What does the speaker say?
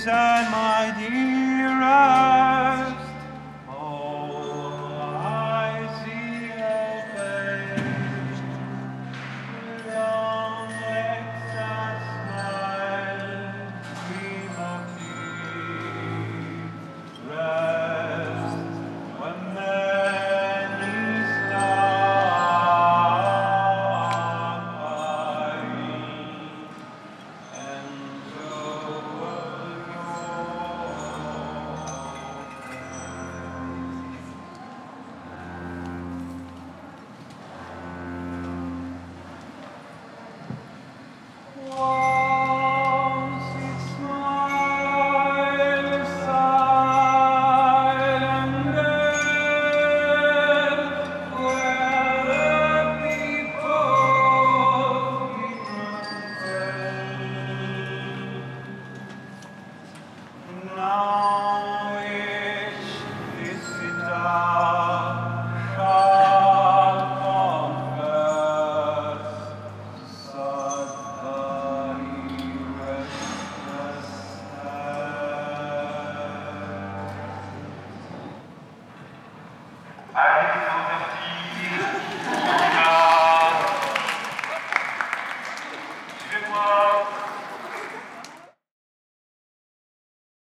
and my dearest. Oh, I see your face. Long legs that smile, dream of deep rest. When many stars and so once it smiles silent there, where the people now which visitor shall confess sad restlessness.